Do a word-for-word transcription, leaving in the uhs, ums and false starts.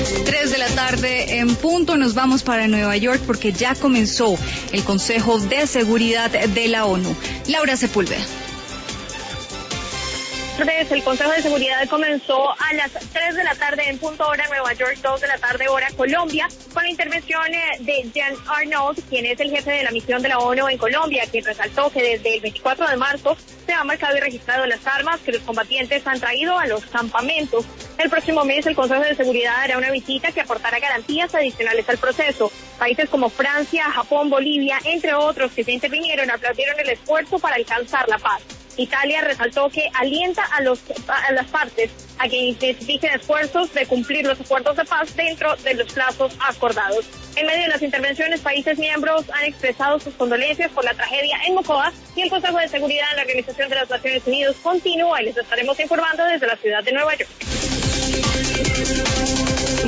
tres de la tarde en punto, nos vamos para Nueva York porque ya comenzó el Consejo de Seguridad de la ONU. Laura Sepúlveda. El Consejo de Seguridad comenzó a las tres de la tarde en punto hora Nueva York, dos de la tarde hora Colombia, con la intervención de Jan Arnold, quien es el jefe de la misión de la ONU en Colombia, quien resaltó que desde el veinticuatro de marzo se han marcado y registrado las armas que los combatientes han traído a los campamentos. El próximo mes el Consejo de Seguridad hará una visita que aportará garantías adicionales al proceso. Países como Francia, Japón, Bolivia, entre otros que se intervinieron, aplaudieron el esfuerzo para alcanzar la paz. Italia resaltó que alienta a, los, a las partes a que intensifiquen esfuerzos de cumplir los acuerdos de paz dentro de los plazos acordados. En medio de las intervenciones, países miembros han expresado sus condolencias por la tragedia en Mocoa y el Consejo de Seguridad en la Organización de las Naciones Unidas continúa y les estaremos informando desde la ciudad de Nueva York.